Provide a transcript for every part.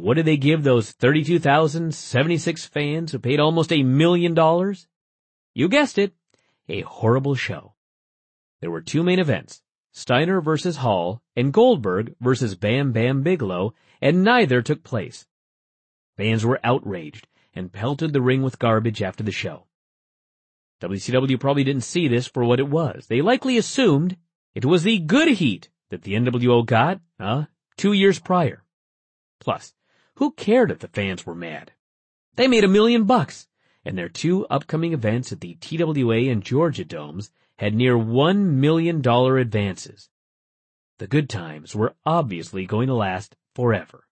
what did they give those 32,076 fans who paid almost $1 million? You guessed it, a horrible show. There were two main events, Steiner versus Hall and Goldberg versus Bam Bam Bigelow, and neither took place. Fans were outraged and pelted the ring with garbage after the show. WCW probably didn't see this for what it was. They likely assumed it was the good heat that the NWO got, 2 years prior. Plus, who cared if the fans were mad? They made $1 million, and their two upcoming events at the TWA and Georgia Domes had near $1 million advances. The good times were obviously going to last forever.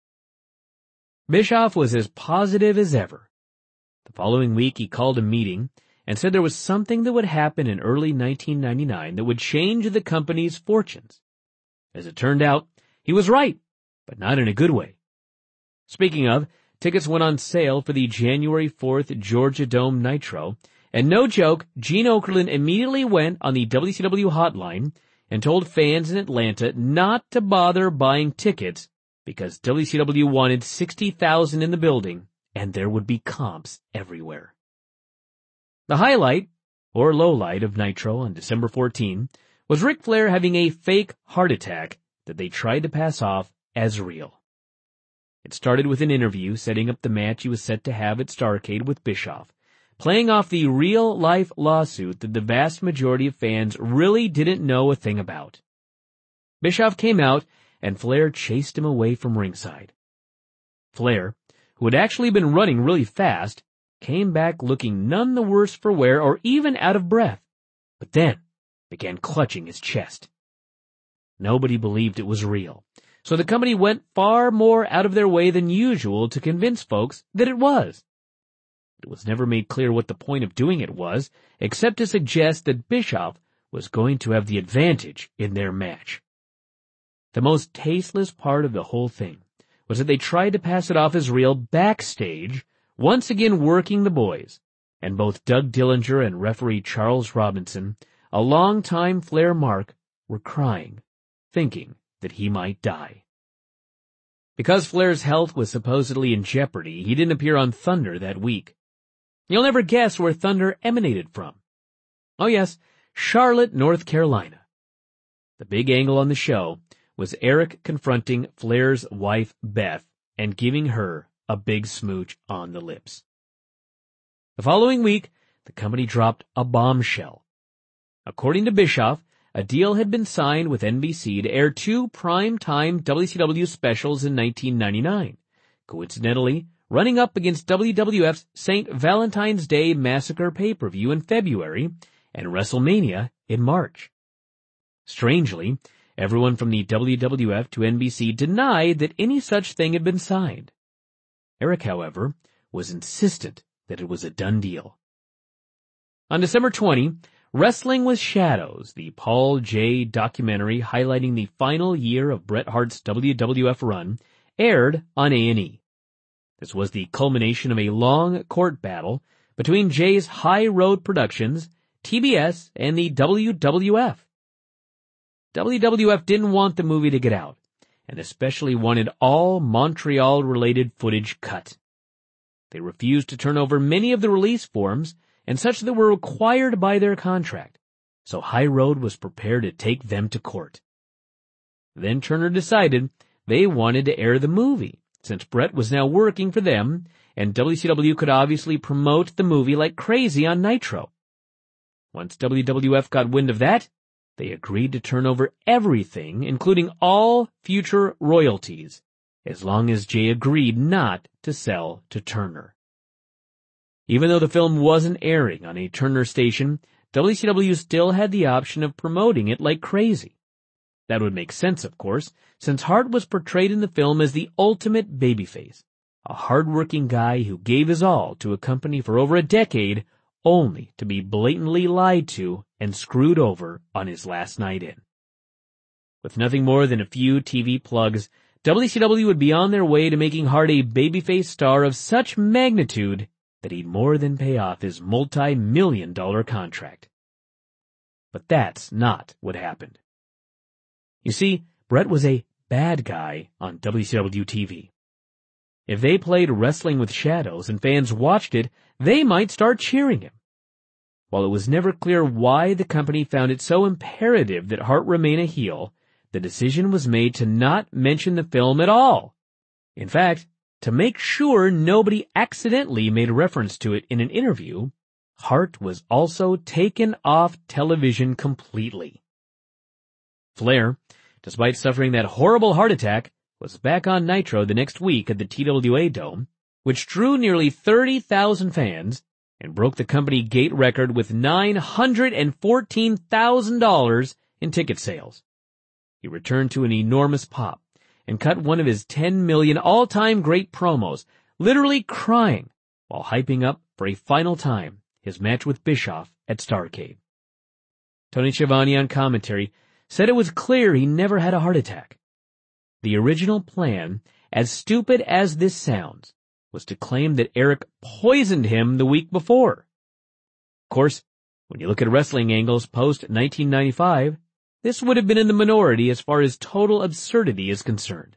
Bischoff was as positive as ever. The following week he called a meeting and said there was something that would happen in early 1999 that would change the company's fortunes. As it turned out, he was right, but not in a good way. Speaking of, tickets went on sale for the January 4th Georgia Dome Nitro, and no joke, Gene Okerlund immediately went on the WCW hotline and told fans in Atlanta not to bother buying tickets because WCW wanted 60,000 in the building and there would be comps everywhere. The highlight, or lowlight, of Nitro on December 14 was Ric Flair having a fake heart attack that they tried to pass off as real. It started with an interview setting up the match he was set to have at Starrcade with Bischoff, playing off the real-life lawsuit that the vast majority of fans really didn't know a thing about. Bischoff came out, and Flair chased him away from ringside. Flair, who had actually been running really fast, came back looking none the worse for wear or even out of breath, but then began clutching his chest. Nobody believed it was real, so the company went far more out of their way than usual to convince folks that it was. It was never made clear what the point of doing it was, except to suggest that Bischoff was going to have the advantage in their match. The most tasteless part of the whole thing was that they tried to pass it off as real backstage, once again working the boys, and both Doug Dillinger and referee Charles Robinson, a longtime Flair mark, were crying, thinking that he might die. Because Flair's health was supposedly in jeopardy, he didn't appear on Thunder that week. You'll never guess where Thunder emanated from. Oh yes, Charlotte, North Carolina. The big angle on the show was Eric confronting Flair's wife, Beth, and giving her a big smooch on the lips. The following week, the company dropped a bombshell. According to Bischoff, a deal had been signed with NBC to air 2 prime-time WCW specials in 1999, coincidentally running up against WWF's St. Valentine's Day Massacre pay-per-view in February and WrestleMania in March. Strangely, everyone from the WWF to NBC denied that any such thing had been signed. Eric, however, was insistent that it was a done deal. On December 20, Wrestling with Shadows, the Paul J. documentary highlighting the final year of Bret Hart's WWF run, aired on A&E. This was the culmination of a long court battle between Jay's High Road Productions, TBS, and the WWF. WWF didn't want the movie to get out, and especially wanted all Montreal-related footage cut. They refused to turn over many of the release forms and such that were required by their contract, so High Road was prepared to take them to court. Then Turner decided they wanted to air the movie, since Bret was now working for them, and WCW could obviously promote the movie like crazy on Nitro. Once WWF got wind of that, they agreed to turn over everything, including all future royalties, as long as Jay agreed not to sell to Turner. Even though the film wasn't airing on a Turner station, WCW still had the option of promoting it like crazy. That would make sense, of course, since Hart was portrayed in the film as the ultimate babyface, a hard-working guy who gave his all to a company for over a decade, only to be blatantly lied to and screwed over on his last night in. With nothing more than a few TV plugs, WCW would be on their way to making Hart a babyface star of such magnitude that he'd more than pay off his multi-million-dollar contract. But that's not what happened. You see, Bret was a bad guy on WCW TV. If they played Wrestling with Shadows and fans watched it, they might start cheering him. While it was never clear why the company found it so imperative that Hart remain a heel, the decision was made to not mention the film at all. In fact, to make sure nobody accidentally made a reference to it in an interview, Hart was also taken off television completely. Flair, despite suffering that horrible heart attack, was back on Nitro the next week at the TWA Dome, which drew nearly 30,000 fans and broke the company gate record with $914,000 in ticket sales. He returned to an enormous pop and cut one of his 10 million all-time great promos, literally crying while hyping up for a final time his match with Bischoff at Starrcade. Tony Schiavone on commentary said it was clear he never had a heart attack. The original plan, as stupid as this sounds, was to claim that Eric poisoned him the week before. Of course, when you look at wrestling angles post-1995, this would have been in the minority as far as total absurdity is concerned.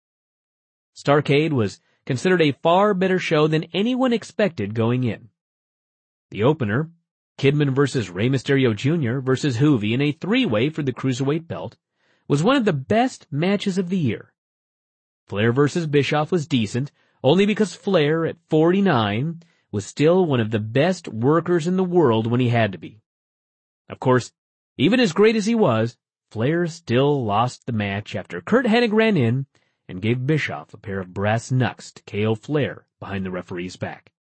Starrcade was considered a far better show than anyone expected going in. The opener, Kidman versus Rey Mysterio Jr. versus Hoovy in a three-way for the Cruiserweight belt, was one of the best matches of the year. Flair versus Bischoff was decent, only because Flair, at 49, was still one of the best workers in the world when he had to be. Of course, even as great as he was, Flair still lost the match after Curt Hennig ran in and gave Bischoff a pair of brass knucks to KO Flair behind the referee's back.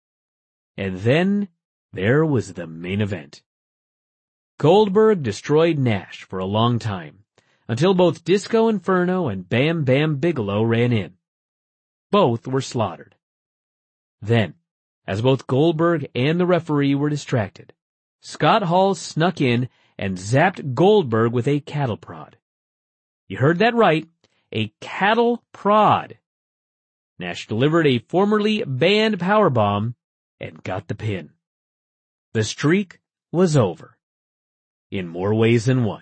And then there was the main event. Goldberg destroyed Nash for a long time, until both Disco Inferno and Bam Bam Bigelow ran in. Both were slaughtered. Then, as both Goldberg and the referee were distracted, Scott Hall snuck in and zapped Goldberg with a cattle prod. You heard that right, a cattle prod. Nash delivered a formerly banned powerbomb and got the pin. The streak was over, in more ways than one.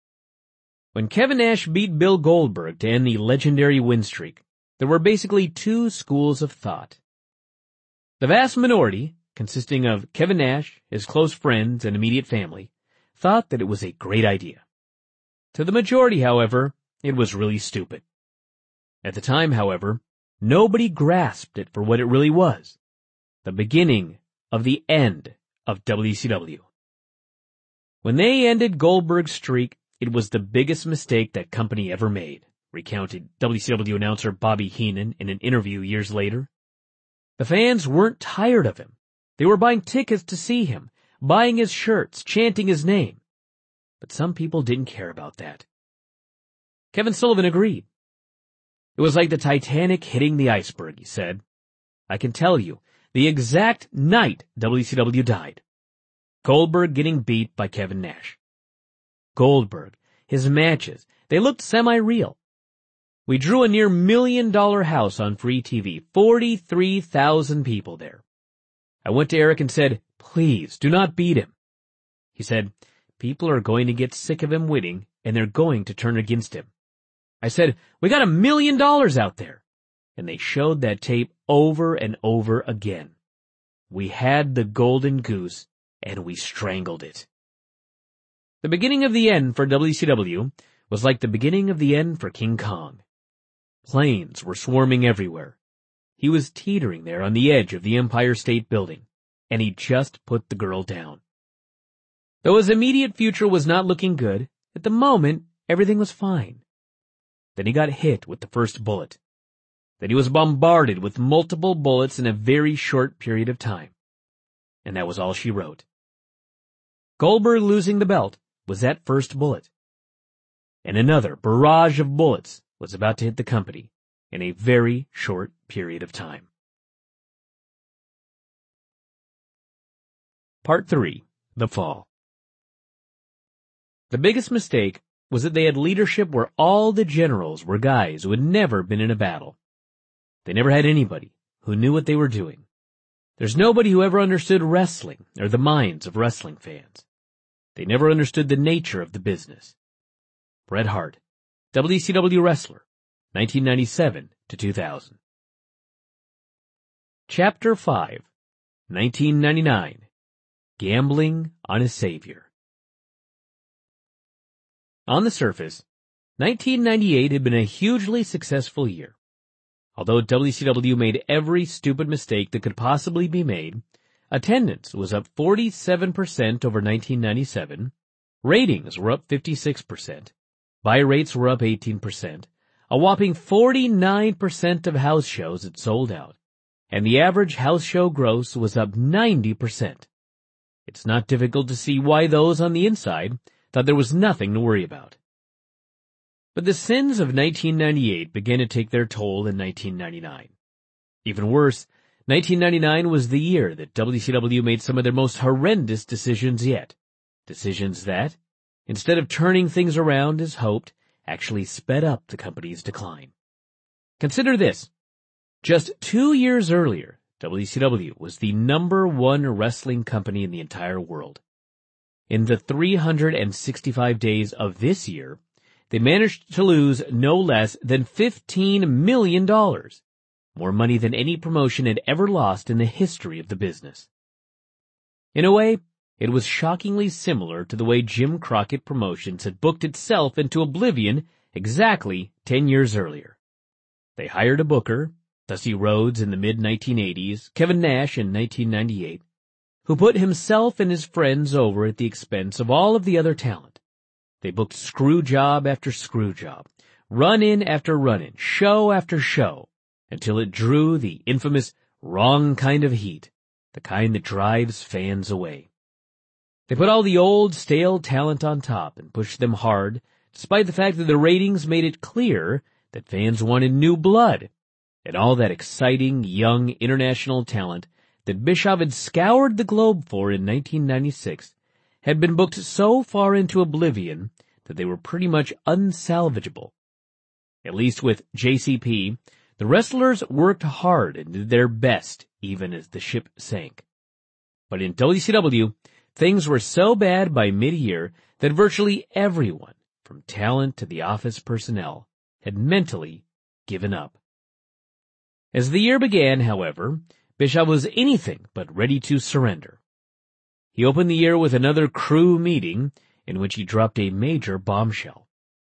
When Kevin Nash beat Bill Goldberg to end the legendary win streak, there were basically two schools of thought. The vast minority, consisting of Kevin Nash, his close friends, and immediate family, thought that it was a great idea. To the majority, however, it was really stupid. At the time, however, nobody grasped it for what it really was, the beginning of the end of WCW. When they ended Goldberg's streak, it was the biggest mistake that company ever made, recounted WCW announcer Bobby Heenan in an interview years later. The fans weren't tired of him. They were buying tickets to see him, buying his shirts, chanting his name. But some people didn't care about that. Kevin Sullivan agreed. It was like the Titanic hitting the iceberg, he said. I can tell you the exact night WCW died. Goldberg getting beat by Kevin Nash. Goldberg, his matches, they looked semi-real. We drew a near $1 million house on free TV, 43,000 people there. I went to Eric and said, please, do not beat him. He said, people are going to get sick of him winning, and they're going to turn against him. I said, we got $1 million out there. And they showed that tape over and over again. We had the golden goose, and we strangled it. The beginning of the end for WCW was like the beginning of the end for King Kong. Planes were swarming everywhere. He was teetering there on the edge of the Empire State Building, and he just put the girl down. Though his immediate future was not looking good, at the moment, everything was fine. Then he got hit with the first bullet. Then he was bombarded with multiple bullets in a very short period of time. And that was all she wrote. Goldberg losing the belt was that first bullet. And another barrage of bullets was about to hit the company in a very short period of time. Part 3. The Fall. The biggest mistake was that they had leadership where all the generals were guys who had never been in a battle. They never had anybody who knew what they were doing. There's nobody who ever understood wrestling or the minds of wrestling fans. They never understood the nature of the business. Bret Hart, WCW wrestler, 1997 to 2000. Chapter 5, 1999, Gambling on a Savior. On the surface, 1998 had been a hugely successful year. Although WCW made every stupid mistake that could possibly be made, attendance was up 47% over 1997, ratings were up 56%, buy rates were up 18%, a whopping 49% of house shows had sold out, and the average house show gross was up 90%. It's not difficult to see why those on the inside thought there was nothing to worry about. But the sins of 1998 began to take their toll in 1999. Even worse, 1999 was the year that WCW made some of their most horrendous decisions yet. Decisions that, instead of turning things around as hoped, actually sped up the company's decline. Consider this. Just 2 years earlier, WCW was the #1 wrestling company in the entire world. In the 365 days of this year, they managed to lose no less than $15 million, more money than any promotion had ever lost in the history of the business. In a way, it was shockingly similar to the way Jim Crockett Promotions had booked itself into oblivion exactly 10 years earlier. They hired a booker, Dusty Rhodes in the mid-1980s, Kevin Nash in 1998, who put himself and his friends over at the expense of all of the other talent. They booked screw job after screw job, run-in after run-in, show after show, until it drew the infamous wrong kind of heat, the kind that drives fans away. They put all the old, stale talent on top and pushed them hard, despite the fact that the ratings made it clear that fans wanted new blood, and all that exciting, young, international talent that Bischoff had scoured the globe for in 1996 had been booked so far into oblivion that they were pretty much unsalvageable. At least with JCP, the wrestlers worked hard and did their best even as the ship sank. But in WCW, things were so bad by mid-year that virtually everyone, from talent to the office personnel, had mentally given up. As the year began, however, Bischoff was anything but ready to surrender. He opened the year with another crew meeting in which he dropped a major bombshell.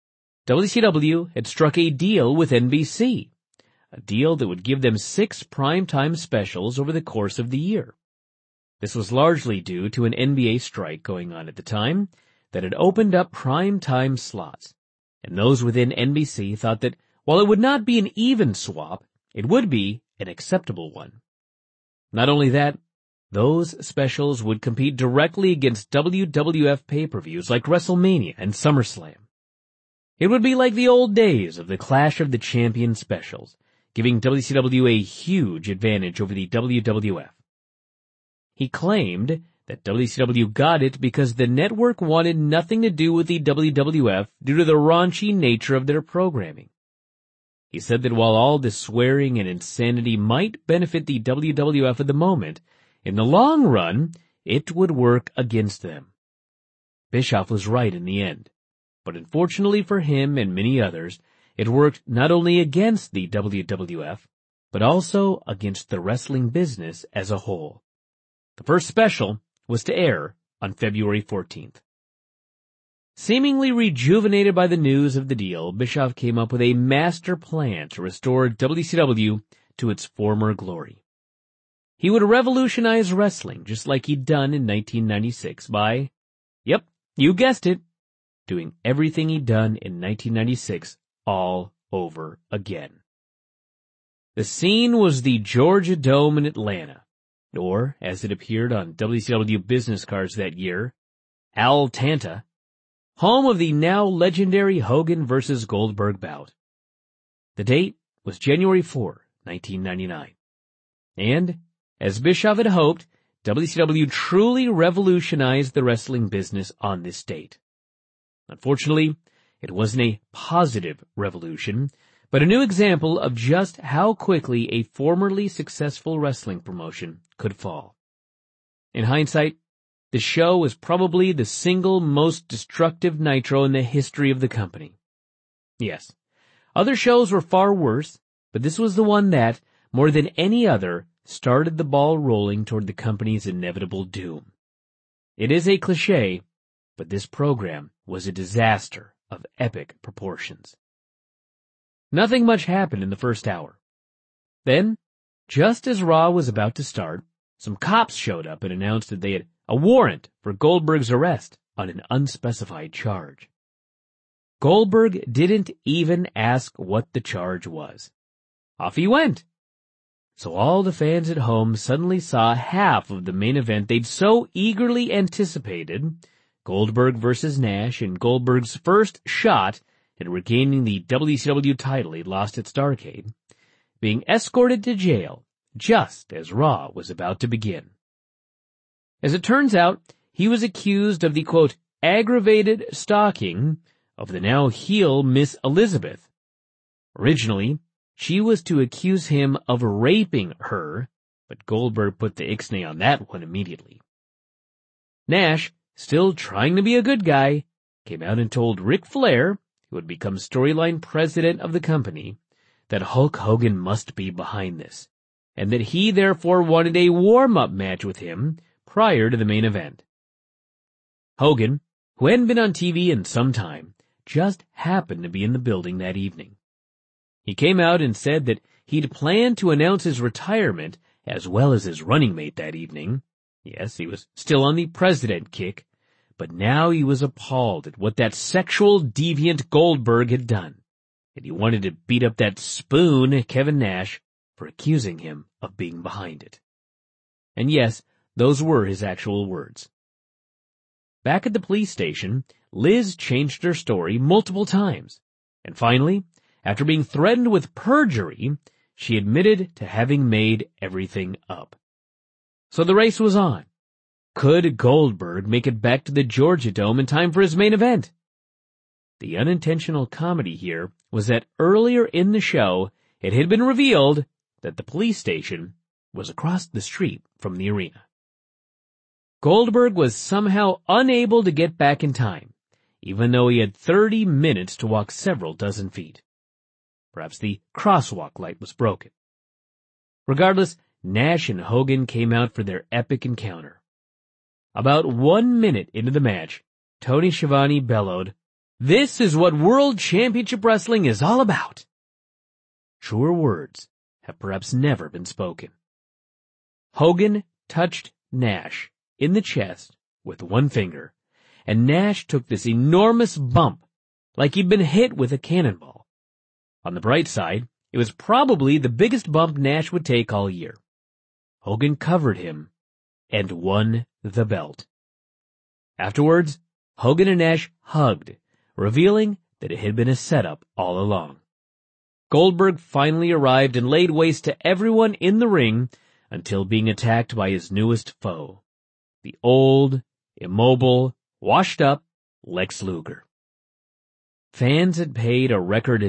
WCW had struck a deal with NBC, a deal that would give them 6 primetime specials over the course of the year. This was largely due to an NBA strike going on at the time that had opened up primetime slots, and those within NBC thought that while it would not be an even swap, it would be an acceptable one. Not only that, those specials would compete directly against WWF pay-per-views like WrestleMania and SummerSlam. It would be like the old days of the Clash of the Champions specials, giving WCW a huge advantage over the WWF. He claimed that WCW got it because the network wanted nothing to do with the WWF due to the raunchy nature of their programming. He said that while all the swearing and insanity might benefit the WWF at the moment, in the long run, it would work against them. Bischoff was right in the end, but unfortunately for him and many others, it worked not only against the WWF, but also against the wrestling business as a whole. The first special was to air on February 14th. Seemingly rejuvenated by the news of the deal, Bischoff came up with a master plan to restore WCW to its former glory. He would revolutionize wrestling just like he'd done in 1996 by, yep, you guessed it, doing everything he'd done in 1996 all over again. The scene was the Georgia Dome in Atlanta, or, as it appeared on WCW business cards that year, Al-Tanta, home of the now legendary Hogan vs. Goldberg bout. The date was January 4, 1999. And, as Bischoff had hoped, WCW truly revolutionized the wrestling business on this date. Unfortunately, it wasn't a positive revolution, but a new example of just how quickly a formerly successful wrestling promotion could fall. In hindsight, the show was probably the single most destructive Nitro in the history of the company. Yes, other shows were far worse, but this was the one that, more than any other, started the ball rolling toward the company's inevitable doom. It is a cliché, but this program was a disaster of epic proportions. Nothing much happened in the first hour. Then, just as Raw was about to start, some cops showed up and announced that they had a warrant for Goldberg's arrest on an unspecified charge. Goldberg didn't even ask what the charge was. Off he went. So all the fans at home suddenly saw half of the main event they'd so eagerly anticipated, Goldberg versus Nash, and Goldberg's first shot at regaining the WCW title he'd lost at Starrcade, being escorted to jail just as Raw was about to begin. As it turns out, he was accused of the, quote, aggravated stalking of the now heel Miss Elizabeth. Originally, she was to accuse him of raping her, but Goldberg put the ixnay on that one immediately. Nash, still trying to be a good guy, came out and told Ric Flair, who had become storyline president of the company, that Hulk Hogan must be behind this, and that he therefore wanted a warm-up match with him prior to the main event. Hogan, who hadn't been on TV in some time, just happened to be in the building that evening. He came out and said that he'd planned to announce his retirement as well as his running mate that evening. Yes, he was still on the president kick, but now he was appalled at what that sexual deviant Goldberg had done, and he wanted to beat up that spoon, Kevin Nash, for accusing him of being behind it. And yes, those were his actual words. Back at the police station, Liz changed her story multiple times, and finally, after being threatened with perjury, she admitted to having made everything up. So the race was on. Could Goldberg make it back to the Georgia Dome in time for his main event? The unintentional comedy here was that earlier in the show, it had been revealed that the police station was across the street from the arena. Goldberg was somehow unable to get back in time, even though he had 30 minutes to walk several dozen feet. Perhaps the crosswalk light was broken. Regardless, Nash and Hogan came out for their epic encounter. About 1 minute into the match, Tony Schiavone bellowed, "This is what World Championship Wrestling is all about." Truer words have perhaps never been spoken. Hogan touched Nash in the chest with one finger, and Nash took this enormous bump like he'd been hit with a cannonball. On the bright side, it was probably the biggest bump Nash would take all year. Hogan covered him and won the belt. Afterwards, Hogan and Nash hugged, revealing that it had been a setup all along. Goldberg finally arrived and laid waste to everyone in the ring until being attacked by his newest foe, the old, immobile, washed-up Lex Luger. Fans had paid a record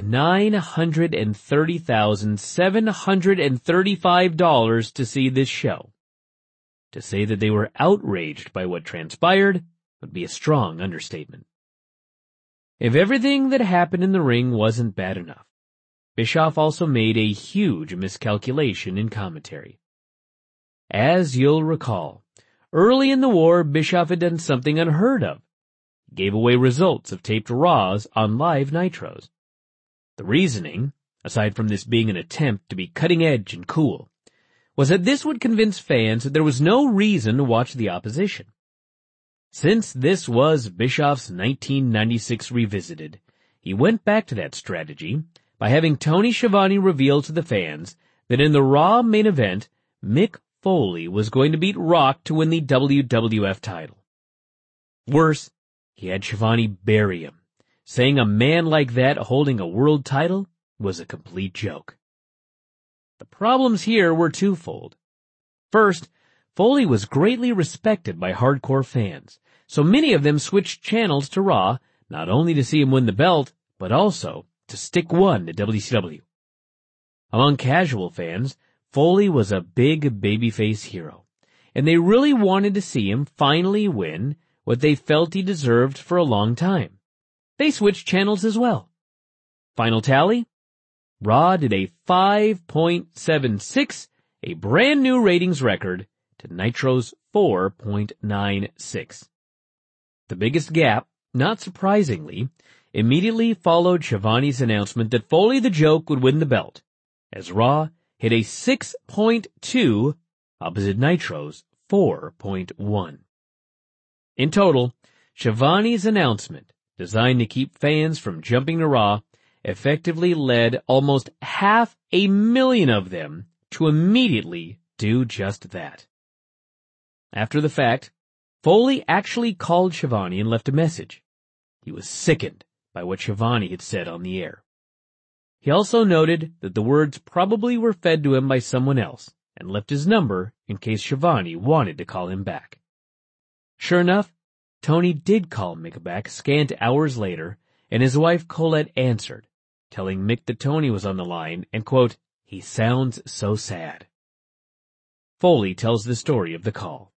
$930,735 to see this show. To say that they were outraged by what transpired would be a strong understatement. If everything that happened in the ring wasn't bad enough, Bischoff also made a huge miscalculation in commentary. As you'll recall, early in the war, Bischoff had done something unheard of. He gave away results of taped Raws on live Nitros. The reasoning, aside from this being an attempt to be cutting edge and cool, was that this would convince fans that there was no reason to watch the opposition. Since this was Bischoff's 1996 Revisited, he went back to that strategy by having Tony Schiavone reveal to the fans that in the Raw main event, Mick Foley was going to beat Rock to win the WWF title. Worse, he had Schiavone bury him, saying a man like that holding a world title was a complete joke. The problems here were twofold. First, Foley was greatly respected by hardcore fans, so many of them switched channels to Raw, not only to see him win the belt, but also to stick one to WCW. Among casual fans, Foley was a big babyface hero, and they really wanted to see him finally win what they felt he deserved for a long time. They switched channels as well. Final tally? Raw did a 5.76 a brand new ratings record to Nitro's 4.96. The biggest gap, not surprisingly, immediately followed Schiavone's announcement that Foley the Joke would win the belt, as Raw hit a 6.2 opposite Nitro's 4.1. In total, Schiavone's announcement, designed to keep fans from jumping to Raw, effectively led almost 500,000 of them to immediately do just that. After the fact, Foley actually called Schiavone and left a message. He was sickened by what Schiavone had said on the air. He also noted that the words probably were fed to him by someone else and left his number in case Schiavone wanted to call him back. Sure enough, Tony did call Mick back scant hours later, and his wife Colette answered, telling Mick that Tony was on the line and, quote, "He sounds so sad." Foley tells the story of the call.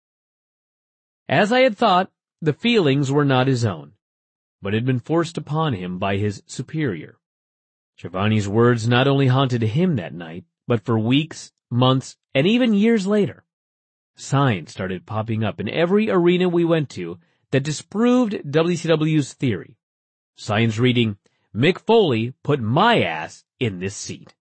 As I had thought, the feelings were not his own, but had been forced upon him by his superior. Schiavone's words not only haunted him that night, but for weeks, months, and even years later. Signs started popping up in every arena we went to that disproved WCW's theory. Signs reading, "Mick Foley put my ass in this seat."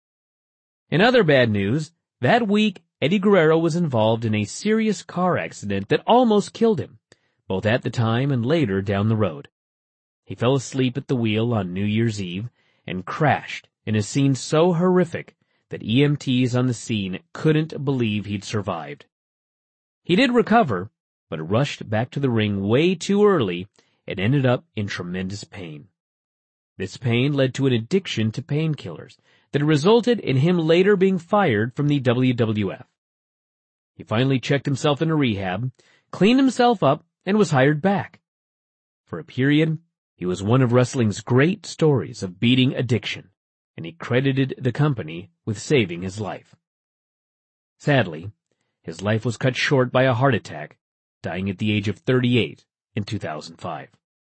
In other bad news, that week Eddie Guerrero was involved in a serious car accident that almost killed him, both at the time and later down the road. He fell asleep at the wheel on New Year's Eve and crashed in a scene so horrific that EMTs on the scene couldn't believe he'd survived. He did recover, but rushed back to the ring way too early and ended up in tremendous pain. This pain led to an addiction to painkillers that resulted in him later being fired from the WWF. He finally checked himself into rehab, cleaned himself up, and was hired back. For a period, he was one of wrestling's great stories of beating addiction, and he credited the company with saving his life. Sadly, his life was cut short by a heart attack, dying at the age of 38 in 2005.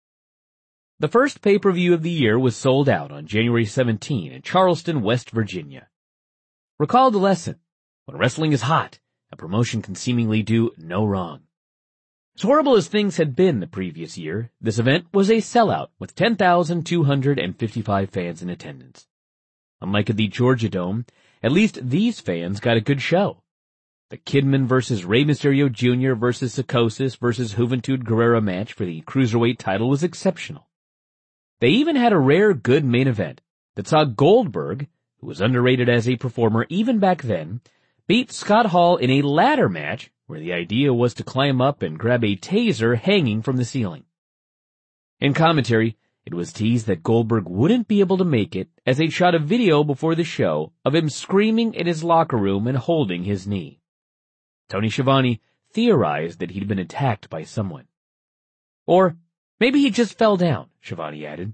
The first pay-per-view of the year was sold out on January 17 in Charleston, West Virginia. Recall the lesson: when wrestling is hot, a promotion can seemingly do no wrong. As horrible as things had been the previous year, this event was a sellout with 10,255 fans in attendance. Unlike at the Georgia Dome, at least these fans got a good show. The Kidman versus Rey Mysterio Jr. versus Psicosis versus Juventud Guerrera match for the Cruiserweight title was exceptional. They even had a rare good main event that saw Goldberg, who was underrated as a performer even back then, beat Scott Hall in a ladder match where the idea was to climb up and grab a taser hanging from the ceiling. In commentary, it was teased that Goldberg wouldn't be able to make it as they shot a video before the show of him screaming in his locker room and holding his knee. Tony Schiavone theorized that he'd been attacked by someone. Or maybe he just fell down, Schiavone added.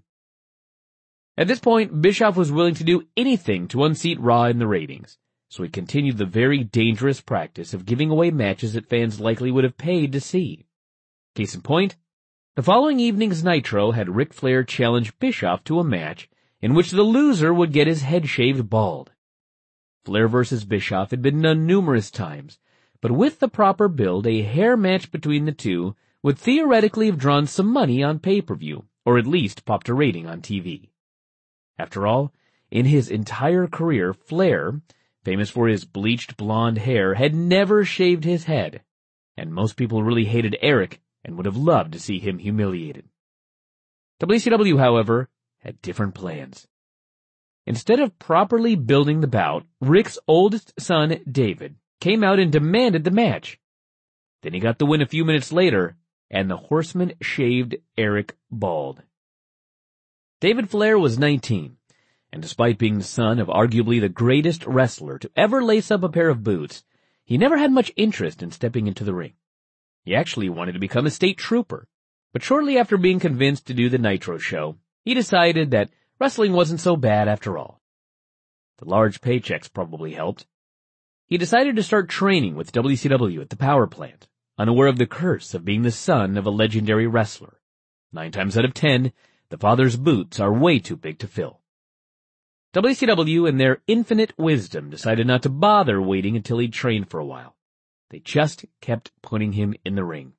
At this point, Bischoff was willing to do anything to unseat Raw in the ratings, so he continued the very dangerous practice of giving away matches that fans likely would have paid to see. Case in point, the following evening's Nitro had Ric Flair challenge Bischoff to a match in which the loser would get his head shaved bald. Flair versus Bischoff had been done numerous times, but with the proper build, a hair match between the two would theoretically have drawn some money on pay-per-view, or at least popped a rating on TV. After all, in his entire career, Flair, famous for his bleached blonde hair, had never shaved his head, and most people really hated Eric and would have loved to see him humiliated. WCW, however, had different plans. Instead of properly building the bout, Ric's oldest son, David, came out and demanded the match. Then he got the win a few minutes later, and the Horseman shaved Eric bald. David Flair was 19, and despite being the son of arguably the greatest wrestler to ever lace up a pair of boots, he never had much interest in stepping into the ring. He actually wanted to become a state trooper, but shortly after being convinced to do the Nitro show, he decided that wrestling wasn't so bad after all. The large paychecks probably helped. He decided to start training with WCW at the power plant, unaware of the curse of being the son of a legendary wrestler. 9 times out of 10, the father's boots are way too big to fill. WCW, in their infinite wisdom, decided not to bother waiting until he'd trained for a while. They just kept putting him in the ring.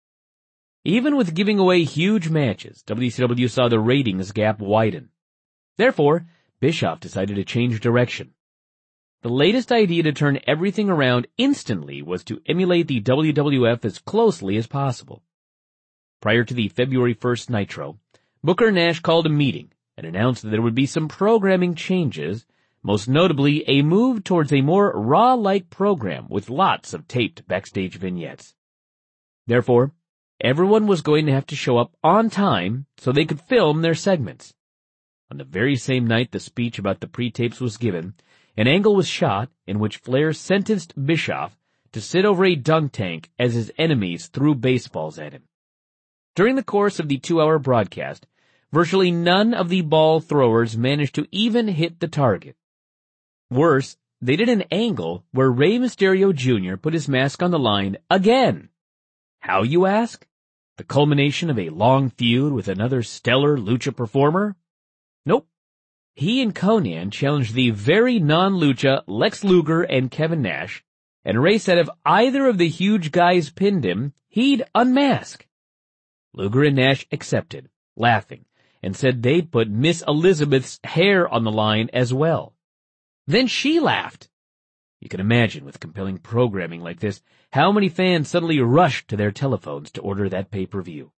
Even with giving away huge matches, WCW saw the ratings gap widen. Therefore, Bischoff decided to change direction. The latest idea to turn everything around instantly was to emulate the WWF as closely as possible. Prior to the February 1st Nitro, Booker and Nash called a meeting and announced that there would be some programming changes, most notably a move towards a more Raw-like program with lots of taped backstage vignettes. Therefore, everyone was going to have to show up on time so they could film their segments. On the very same night the speech about the pre-tapes was given, an angle was shot in which Flair sentenced Bischoff to sit over a dunk tank as his enemies threw baseballs at him. During the course of the 2-hour broadcast, virtually none of the ball throwers managed to even hit the target. Worse, they did an angle where Rey Mysterio Jr. put his mask on the line again. How, you ask? The culmination of a long feud with another stellar lucha performer? Nope. He and Konnan challenged the very non-lucha Lex Luger and Kevin Nash, and Rey said if either of the huge guys pinned him, he'd unmask. Luger and Nash accepted, laughing, and said they'd put Miss Elizabeth's hair on the line as well. Then she laughed. You can imagine, with compelling programming like this, how many fans suddenly rushed to their telephones to order that pay-per-view.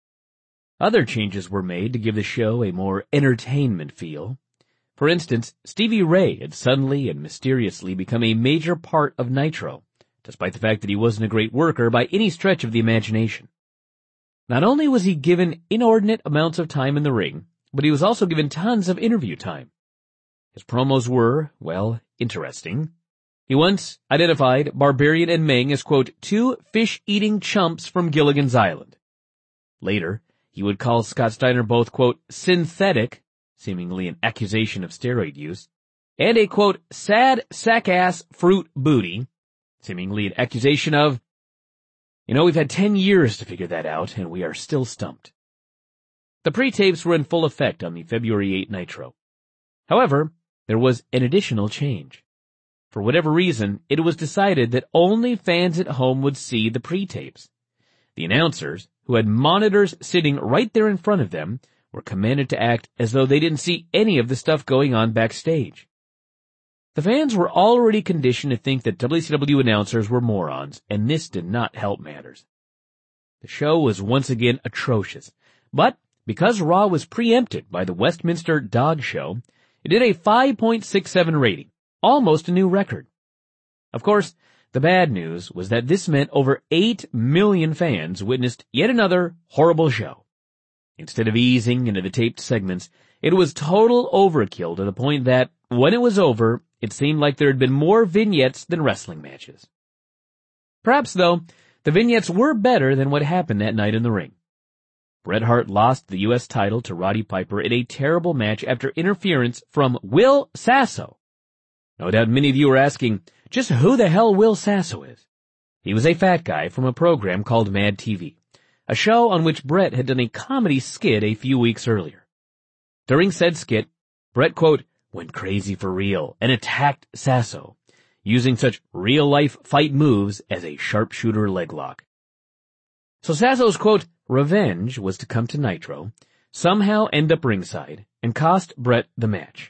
Other changes were made to give the show a more entertainment feel. For instance, Stevie Ray had suddenly and mysteriously become a major part of Nitro, despite the fact that he wasn't a great worker by any stretch of the imagination. Not only was he given inordinate amounts of time in the ring, but he was also given tons of interview time. His promos were, well, interesting. He once identified Barbarian and Meng as, quote, two fish-eating chumps from Gilligan's Island. Later, he would call Scott Steiner both, quote, synthetic, seemingly an accusation of steroid use, and a, quote, sad sack-ass fruit booty, seemingly an accusation of, we've had 10 years to figure that out, and we are still stumped. The pre-tapes were in full effect on the February 8 Nitro. However, there was an additional change. For whatever reason, it was decided that only fans at home would see the pre-tapes. The announcers, who had monitors sitting right there in front of them, were commanded to act as though they didn't see any of the stuff going on backstage. The fans were already conditioned to think that WCW announcers were morons, and this did not help matters. The show was once again atrocious, but because Raw was preempted by the Westminster Dog Show, it did a 5.67 rating, almost a new record. Of course, the bad news was that this meant over 8 million fans witnessed yet another horrible show. Instead of easing into the taped segments, it was total overkill to the point that, when it was over, it seemed like there had been more vignettes than wrestling matches. Perhaps, though, the vignettes were better than what happened that night in the ring. Bret Hart lost the U.S. title to Roddy Piper in a terrible match after interference from Will Sasso. No doubt many of you are asking, just who the hell Will Sasso is? He was a fat guy from a program called Mad TV, a show on which Bret had done a comedy skit a few weeks earlier. During said skit, Bret, quote, went crazy for real and attacked Sasso, using such real-life fight moves as a sharpshooter leg lock. So Sasso's, quote, revenge was to come to Nitro, somehow end up ringside, and cost Bret the match.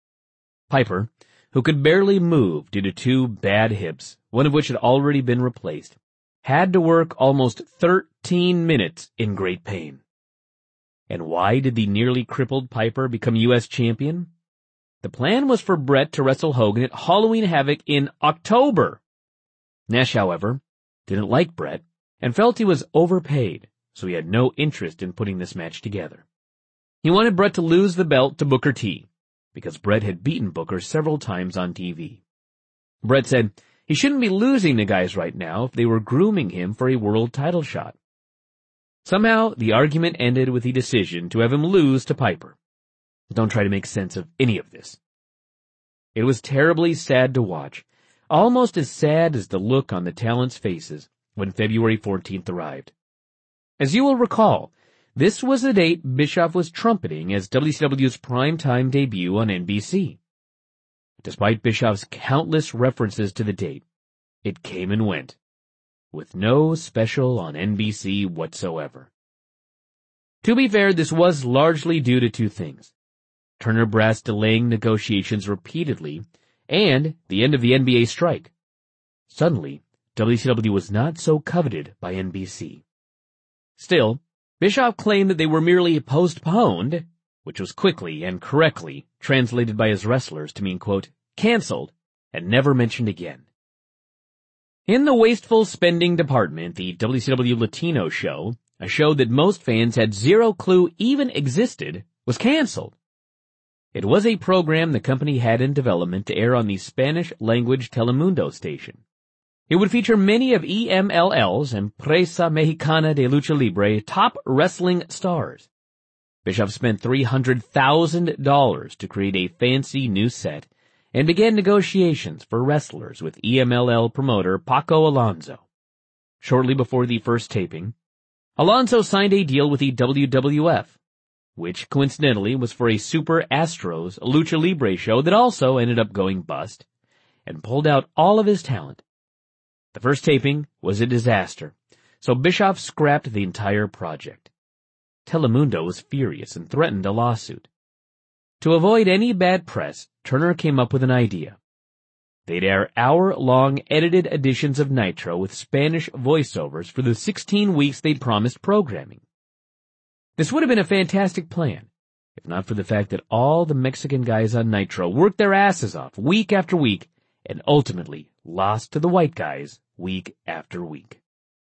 Piper, who could barely move due to 2 bad hips, one of which had already been replaced, had to work almost 13 minutes in great pain. And why did the nearly crippled Piper become U.S. champion? The plan was for Bret to wrestle Hogan at Halloween Havoc in October. Nash, however, didn't like Bret and felt he was overpaid, so he had no interest in putting this match together. He wanted Bret to lose the belt to Booker T, because Bret had beaten Booker several times on TV. Bret said he shouldn't be losing to guys right now if they were grooming him for a world title shot. Somehow, the argument ended with the decision to have him lose to Piper. Don't try to make sense of any of this. It was terribly sad to watch, almost as sad as the look on the talents' faces when February 14th arrived. As you will recall, This was the date Bischoff was trumpeting as WCW's primetime debut on NBC. Despite Bischoff's countless references to the date, it came and went, with no special on NBC whatsoever. To be fair, this was largely due to two things: Turner Brass delaying negotiations repeatedly, and the end of the NBA strike. Suddenly, WCW was not so coveted by NBC. Still, Bischoff claimed that they were merely postponed, which was quickly and correctly translated by his wrestlers to mean, quote, canceled and never mentioned again. In the wasteful spending department, the WCW Latino show, a show that most fans had zero clue even existed, was canceled. It was a program the company had in development to air on the Spanish-language Telemundo station. It would feature many of EMLL's, Empresa Mexicana de Lucha Libre, top wrestling stars. Bischoff spent $300,000 to create a fancy new set and began negotiations for wrestlers with EMLL promoter Paco Alonso. Shortly before the first taping, Alonso signed a deal with the WWF, which coincidentally was for a Super Astros Lucha Libre show that also ended up going bust, and pulled out all of his talent. The first taping was a disaster, so Bischoff scrapped the entire project. Telemundo was furious and threatened a lawsuit. To avoid any bad press, Turner came up with an idea. They'd air hour-long edited editions of Nitro with Spanish voiceovers for the 16 weeks they'd promised programming. This would have been a fantastic plan, if not for the fact that all the Mexican guys on Nitro worked their asses off week after week and ultimately lost to the white guys week after week.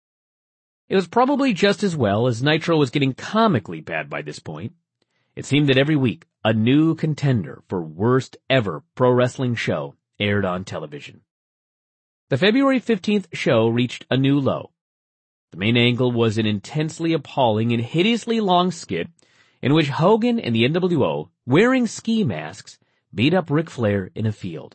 It was probably just as well, as Nitro was getting comically bad by this point. It seemed that every week a new contender for worst ever pro wrestling show aired on television. The February 15th show reached a new low. The main angle was an intensely appalling and hideously long skit in which Hogan and the NWO, wearing ski masks, beat up Ric Flair in a field.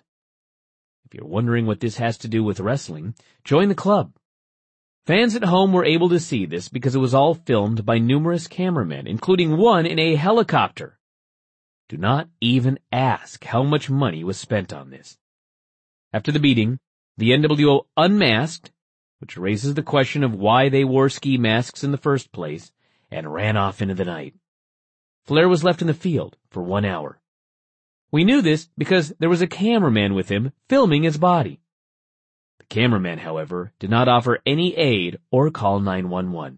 If you're wondering what this has to do with wrestling, join the club. Fans at home were able to see this because it was all filmed by numerous cameramen, including one in a helicopter. Do not even ask how much money was spent on this. After the beating, the NWO unmasked, which raises the question of why they wore ski masks in the first place, and ran off into the night. Flair was left in the field for 1 hour. We knew this because there was a cameraman with him filming his body. The cameraman, however, did not offer any aid or call 911.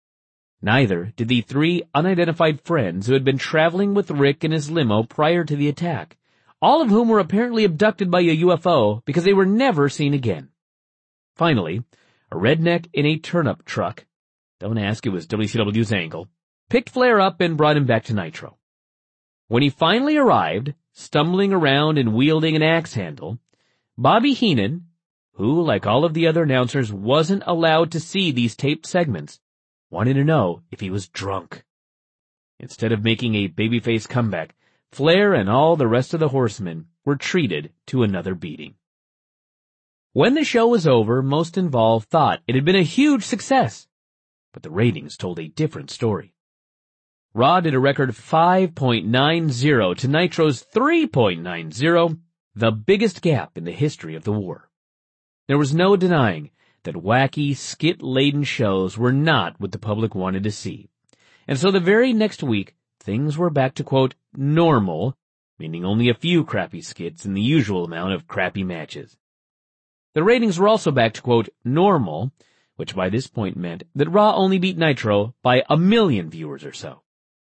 Neither did the 3 unidentified friends who had been traveling with Rick in his limo prior to the attack, all of whom were apparently abducted by a UFO because they were never seen again. Finally, a redneck in a turnip truck, don't ask, it was WCW's Angle, picked Flair up and brought him back to Nitro. When he finally arrived, stumbling around and wielding an axe handle, Bobby Heenan, who, like all of the other announcers, wasn't allowed to see these taped segments, wanted to know if he was drunk. Instead of making a babyface comeback, Flair and all the rest of the Horsemen were treated to another beating. When the show was over, most involved thought it had been a huge success, but the ratings told a different story. Raw did a record 5.90 to Nitro's 3.90, the biggest gap in the history of the war. There was no denying that wacky, skit-laden shows were not what the public wanted to see. And so the very next week, things were back to, quote, normal, meaning only a few crappy skits and the usual amount of crappy matches. The ratings were also back to, quote, normal, which by this point meant that Raw only beat Nitro by 1 million viewers or so.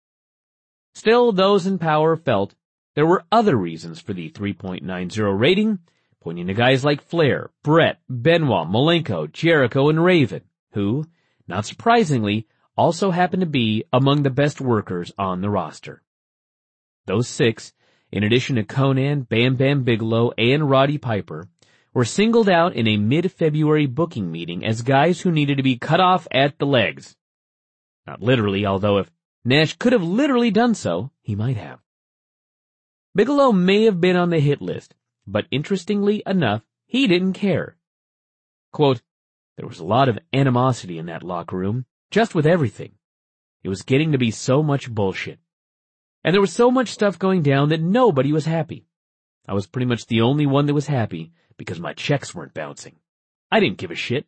Still, those in power felt there were other reasons for the 3.90 rating, pointing to guys like Flair, Brett, Benoit, Malenko, Jericho, and Raven, who, not surprisingly, also happened to be among the best workers on the roster. Those 6, in addition to Conan, Bam Bam Bigelow, and Roddy Piper, were singled out in a mid-February booking meeting as guys who needed to be cut off at the legs. Not literally, although if Nash could have literally done so, he might have. Bigelow may have been on the hit list, but interestingly enough, he didn't care. Quote, there was a lot of animosity in that locker room, just with everything. It was getting to be so much bullshit. And there was so much stuff going down that nobody was happy. I was pretty much the only one that was happy because my checks weren't bouncing. I didn't give a shit.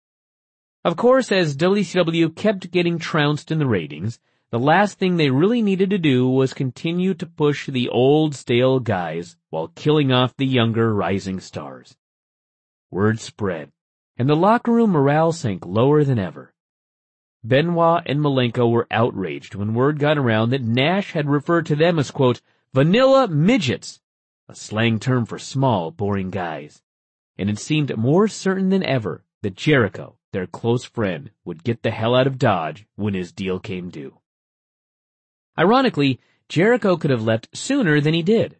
Of course, as WCW kept getting trounced in the ratings, the last thing they really needed to do was continue to push the old stale guys while killing off the younger rising stars. Word spread, and the locker room morale sank lower than ever. Benoit and Malenko were outraged when word got around that Nash had referred to them as, quote, vanilla midgets, a slang term for small, boring guys. And it seemed more certain than ever that Jericho, their close friend, would get the hell out of Dodge when his deal came due. Ironically, Jericho could have left sooner than he did.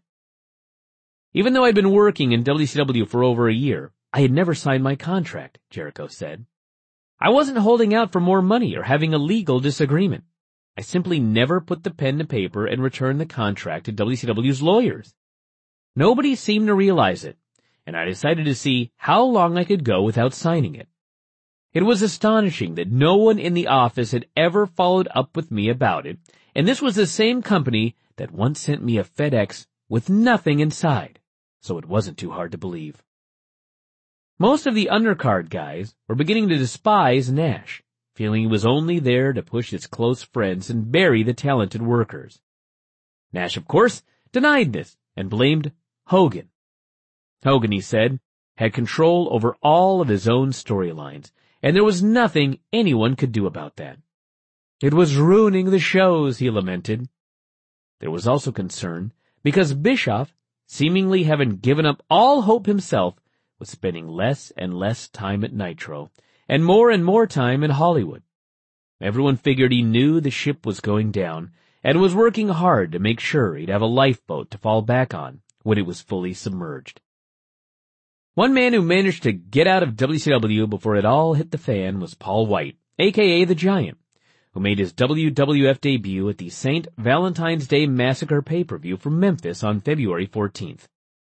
Even though I'd been working in WCW for over a year, I had never signed my contract, Jericho said. I wasn't holding out for more money or having a legal disagreement. I simply never put the pen to paper and returned the contract to WCW's lawyers. Nobody seemed to realize it, and I decided to see how long I could go without signing it. It was astonishing that no one in the office had ever followed up with me about it, and this was the same company that once sent me a FedEx with nothing inside, so it wasn't too hard to believe. Most of the undercard guys were beginning to despise Nash, feeling he was only there to push his close friends and bury the talented workers. Nash, of course, denied this and blamed Hogan. Hogan, he said, had control over all of his own storylines, and there was nothing anyone could do about that. It was ruining the shows, he lamented. There was also concern because Bischoff, seemingly having given up all hope himself, was spending less and less time at Nitro, and more time in Hollywood. Everyone figured he knew the ship was going down, and was working hard to make sure he'd have a lifeboat to fall back on when it was fully submerged. One man who managed to get out of WCW before it all hit the fan was Paul White, aka The Giant, who made his WWF debut at the St. Valentine's Day Massacre pay-per-view from Memphis on February 14th.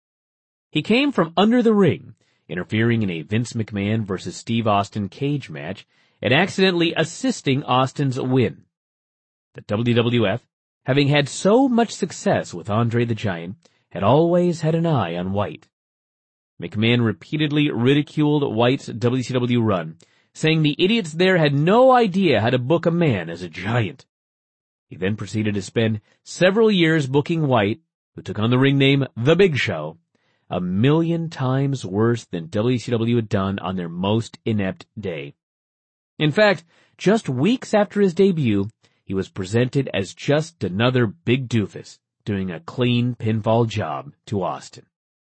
He came from under the ring, interfering in a Vince McMahon versus Steve Austin cage match and accidentally assisting Austin's win. The WWF, having had so much success with Andre the Giant, had always had an eye on White. McMahon repeatedly ridiculed White's WCW run, saying the idiots there had no idea how to book a man as a giant. He then proceeded to spend several years booking White, who took on the ring name The Big Show, 1,000,000 times worse than WCW had done on their most inept day. In fact, just weeks after his debut, he was presented as just another big doofus doing a clean pinfall job to Austin.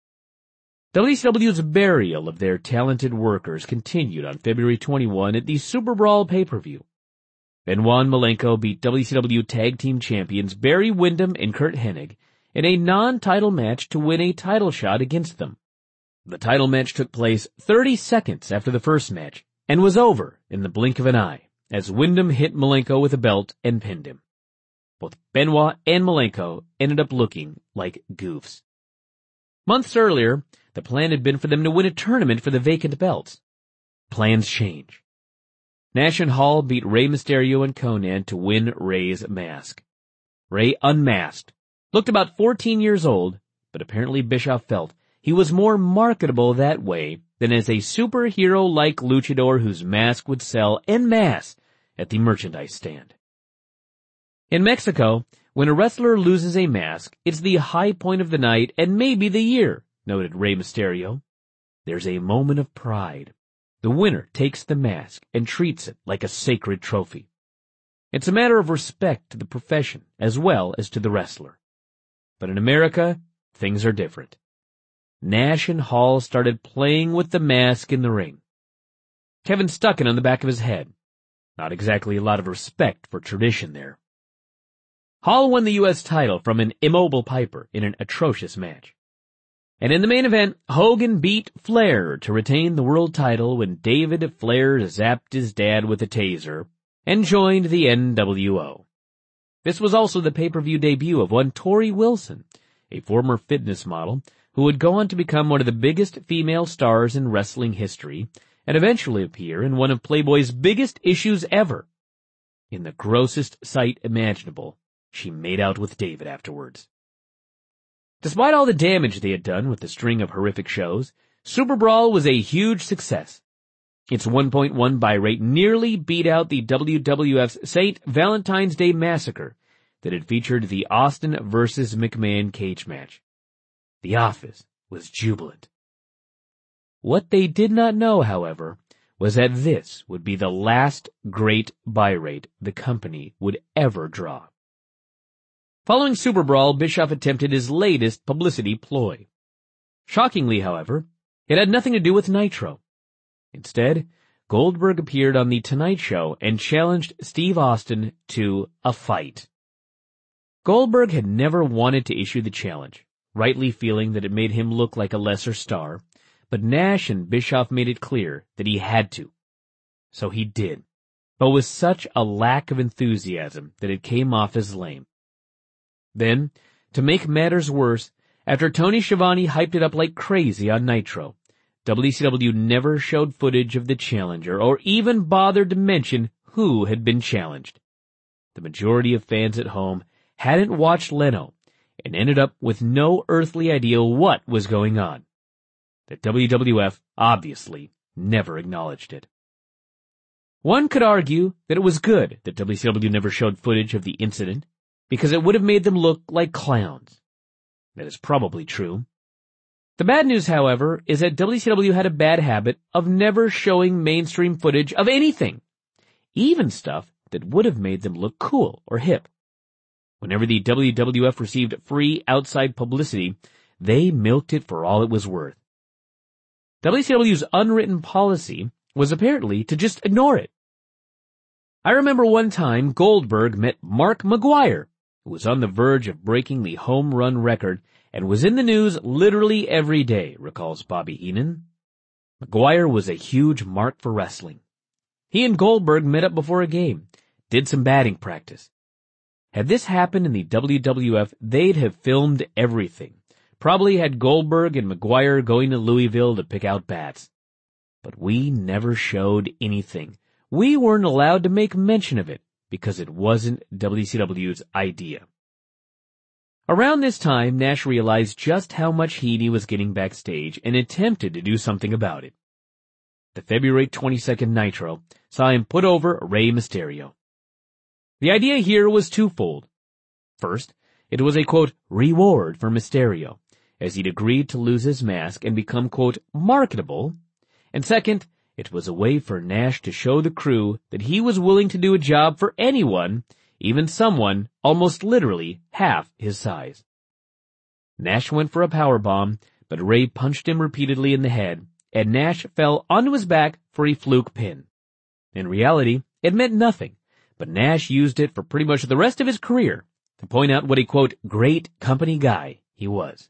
WCW's burial of their talented workers continued on February 21 at the Super Brawl pay-per-view. Benoit and Malenko beat WCW Tag Team Champions Barry Windham and Curt Hennig in a non-title match to win a title shot against them. The title match took place 30 seconds after the first match and was over in the blink of an eye as Windham hit Malenko with a belt and pinned him. Both Benoit and Malenko ended up looking like goofs. Months earlier, the plan had been for them to win a tournament for the vacant belts. Plans change. Nash and Hall beat Rey Mysterio and Konnan to win Rey's mask. Rey unmasked, looked about 14 years old, but apparently Bischoff felt he was more marketable that way than as a superhero-like luchador whose mask would sell en masse at the merchandise stand. In Mexico, when a wrestler loses a mask, it's the high point of the night and maybe the year, noted Rey Mysterio. There's a moment of pride. The winner takes the mask and treats it like a sacred trophy. It's a matter of respect to the profession as well as to the wrestler. But in America, things are different. Nash and Hall started playing with the mask in the ring. Kevin stuck it on the back of his head. Not exactly a lot of respect for tradition there. Hall won the U.S. title from an immobile Piper in an atrocious match. And in the main event, Hogan beat Flair to retain the world title when David Flair zapped his dad with a taser and joined the NWO. This was also the pay-per-view debut of one Tori Wilson, a former fitness model who would go on to become one of the biggest female stars in wrestling history and eventually appear in one of Playboy's biggest issues ever. In the grossest sight imaginable, she made out with David afterwards. Despite all the damage they had done with the string of horrific shows, Super Brawl was a huge success. Its 1.1 buy rate nearly beat out the WWF's St. Valentine's Day Massacre that had featured the Austin vs. McMahon cage match. The Office was jubilant. What they did not know, however, was that this would be the last great buy rate the company would ever draw. Following Super Brawl, Bischoff attempted his latest publicity ploy. Shockingly, however, it had nothing to do with Nitro. Instead, Goldberg appeared on The Tonight Show and challenged Steve Austin to a fight. Goldberg had never wanted to issue the challenge, rightly feeling that it made him look like a lesser star, but Nash and Bischoff made it clear that he had to. So he did, but with such a lack of enthusiasm that it came off as lame. Then, to make matters worse, after Tony Schiavone hyped it up like crazy on Nitro, WCW never showed footage of the challenger or even bothered to mention who had been challenged. The majority of fans at home hadn't watched Leno and ended up with no earthly idea what was going on. The WWF obviously never acknowledged it. One could argue that it was good that WCW never showed footage of the incident because it would have made them look like clowns. That is probably true. The bad news, however, is that WCW had a bad habit of never showing mainstream footage of anything, even stuff that would have made them look cool or hip. Whenever the WWF received free outside publicity, they milked it for all it was worth. WCW's unwritten policy was apparently to just ignore it. I remember one time Goldberg met Mark McGuire, who was on the verge of breaking the home run record and was in the news literally every day, recalls Bobby Heenan. McGuire was a huge mark for wrestling. He and Goldberg met up before a game, did some batting practice. Had this happened in the WWF, they'd have filmed everything. Probably had Goldberg and McGuire going to Louisville to pick out bats. But we never showed anything. We weren't allowed to make mention of it because it wasn't WCW's idea. Around this time, Nash realized just how much heat he was getting backstage and attempted to do something about it. The February 22nd Nitro saw him put over Rey Mysterio. The idea here was twofold. First, it was a, quote, reward for Mysterio, as he'd agreed to lose his mask and become, quote, marketable. And second, it was a way for Nash to show the crew that he was willing to do a job for anyone, even someone almost literally half his size. Nash went for a powerbomb, but Rey punched him repeatedly in the head, and Nash fell onto his back for a fluke pin. In reality, it meant nothing, but Nash used it for pretty much the rest of his career to point out what a, quote, great company guy he was.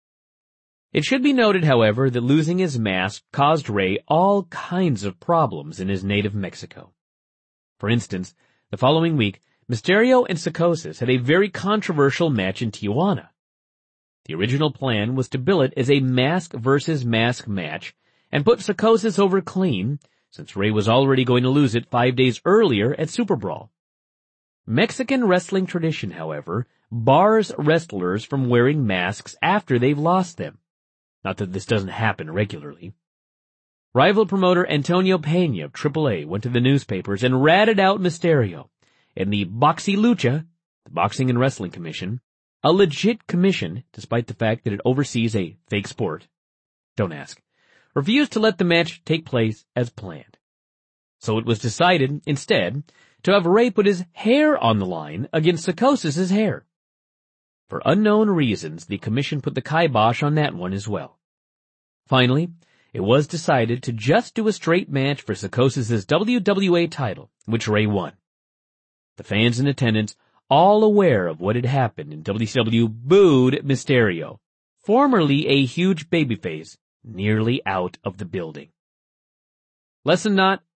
It should be noted, however, that losing his mask caused Rey all kinds of problems in his native Mexico. For instance, the following week, Mysterio and Psicosis had a very controversial match in Tijuana. The original plan was to bill it as a mask versus mask match and put Psicosis over clean, since Rey was already going to lose it 5 days earlier at Super Brawl. Mexican wrestling tradition, however, bars wrestlers from wearing masks after they've lost them. Not that this doesn't happen regularly. Rival promoter Antonio Peña of AAA went to the newspapers and ratted out Mysterio, and the Boxy Lucha, the Boxing and Wrestling Commission, a legit commission despite the fact that it oversees a fake sport, don't ask, refused to let the match take place as planned. So it was decided, instead, to have Rey put his hair on the line against Psicosis' hair. For unknown reasons, the commission put the kibosh on that one as well. Finally, it was decided to just do a straight match for Psicosis' WWA title, which Rey won. The fans in attendance, all aware of what had happened in WCW, booed Mysterio, formerly a huge babyface, nearly out of the building. Lesson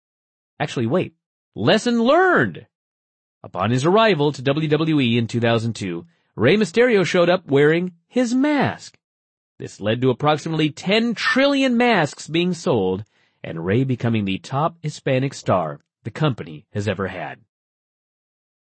learned! Upon his arrival to WWE in 2002, Rey Mysterio showed up wearing his mask. This led to approximately 10 trillion masks being sold, and Rey becoming the top Hispanic star the company has ever had.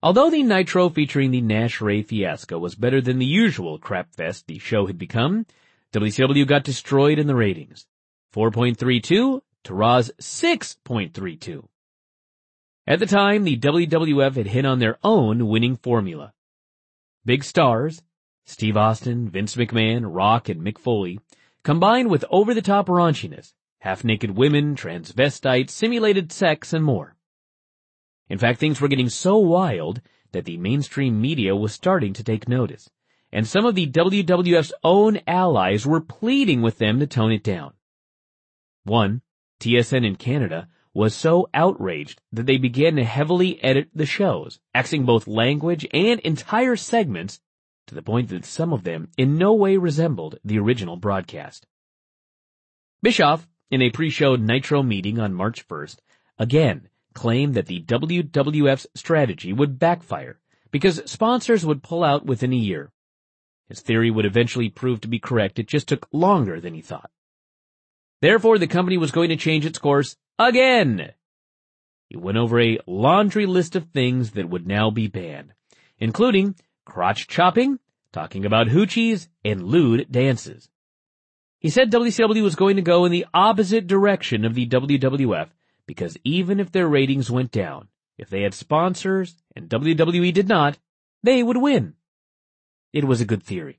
Although the Nitro featuring the Nash-Ray fiasco was better than the usual crapfest the show had become, WCW got destroyed in the ratings. 4.32 to Raw's 6.32. At the time, the WWF had hit on their own winning formula. Big stars, Steve Austin, Vince McMahon, Rock, and Mick Foley, combined with over-the-top raunchiness, half-naked women, transvestites, simulated sex, and more. In fact, things were getting so wild that the mainstream media was starting to take notice, and some of the WWF's own allies were pleading with them to tone it down. One, TSN in Canada, was so outraged that they began to heavily edit the shows, axing both language and entire segments to the point that some of them in no way resembled the original broadcast. Bischoff, in a pre-show Nitro meeting on March 1st, again claimed that the WWF's strategy would backfire because sponsors would pull out within a year. His theory would eventually prove to be correct, it just took longer than he thought. Therefore, the company was going to change its course again. He went over a laundry list of things that would now be banned, including crotch chopping, talking about hoochies, and lewd dances. He said WCW was going to go in the opposite direction of the WWF because even if their ratings went down, if they had sponsors and WWE did not, they would win. It was a good theory.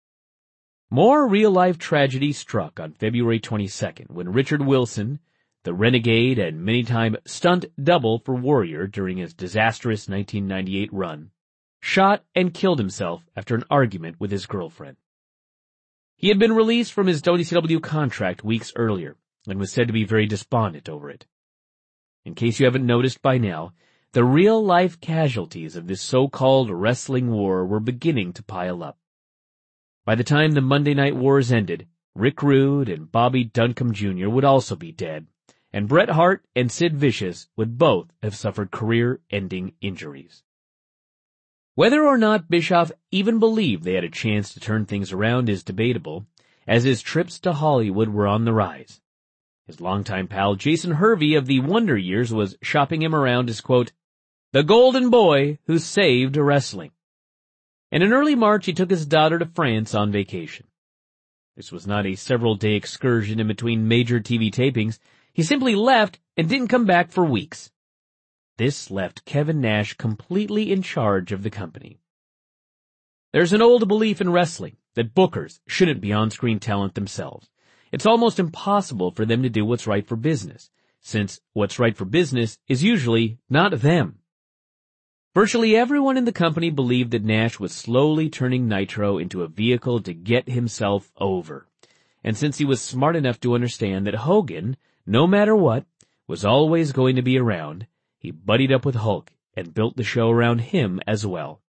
More real-life tragedy struck on February 22nd when Richard Wilson, the renegade and many-time stunt double for Warrior during his disastrous 1998 run, shot and killed himself after an argument with his girlfriend. He had been released from his WCW contract weeks earlier and was said to be very despondent over it. In case you haven't noticed by now, the real-life casualties of this so-called wrestling war were beginning to pile up. By the time the Monday Night Wars ended, Rick Rude and Bobby Duncombe Jr. would also be dead, and Bret Hart and Sid Vicious would both have suffered career-ending injuries. Whether or not Bischoff even believed they had a chance to turn things around is debatable, as his trips to Hollywood were on the rise. His longtime pal Jason Hervey of the Wonder Years was shopping him around as, quote, the golden boy who saved wrestling. And in early March he took his daughter to France on vacation. This was not a several-day excursion in between major TV tapings. He simply left and didn't come back for weeks. This left Kevin Nash completely in charge of the company. There's an old belief in wrestling that bookers shouldn't be on-screen talent themselves. It's almost impossible for them to do what's right for business, since what's right for business is usually not them. Virtually everyone in the company believed that Nash was slowly turning Nitro into a vehicle to get himself over. And since he was smart enough to understand that Hogan, no matter what, was always going to be around, he buddied up with Hulk and built the show around him as well.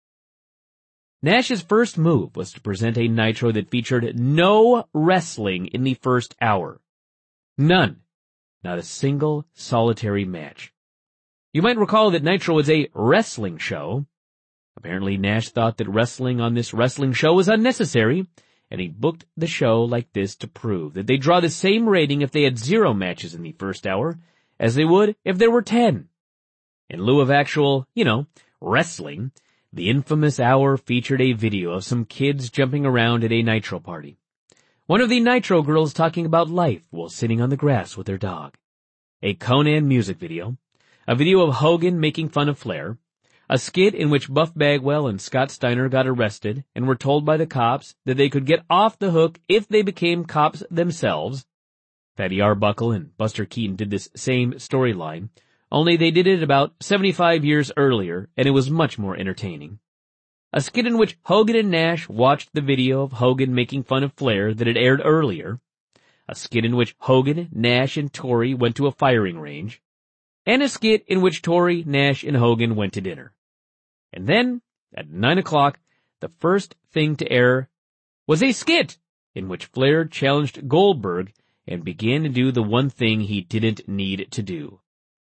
Nash's first move was to present a Nitro that featured no wrestling in the first hour. None. Not a single solitary match. You might recall that Nitro was a wrestling show. Apparently Nash thought that wrestling on this wrestling show was unnecessary, and he booked the show like this to prove that they'd draw the same rating if they had 0 matches in the first hour as they would if there were 10. In lieu of actual, wrestling, the infamous hour featured a video of some kids jumping around at a Nitro party. One of the Nitro girls talking about life while sitting on the grass with her dog. A Conan music video. A video of Hogan making fun of Flair. A skit in which Buff Bagwell and Scott Steiner got arrested and were told by the cops that they could get off the hook if they became cops themselves. Fatty Arbuckle and Buster Keaton did this same storyline, only they did it about 75 years earlier, and it was much more entertaining. A skit in which Hogan and Nash watched the video of Hogan making fun of Flair that had aired earlier. A skit in which Hogan, Nash, and Torrie went to a firing range. And a skit in which Torrie, Nash, and Hogan went to dinner. And then, at 9 o'clock, the first thing to air was a skit in which Flair challenged Goldberg and began to do the one thing he didn't need to do.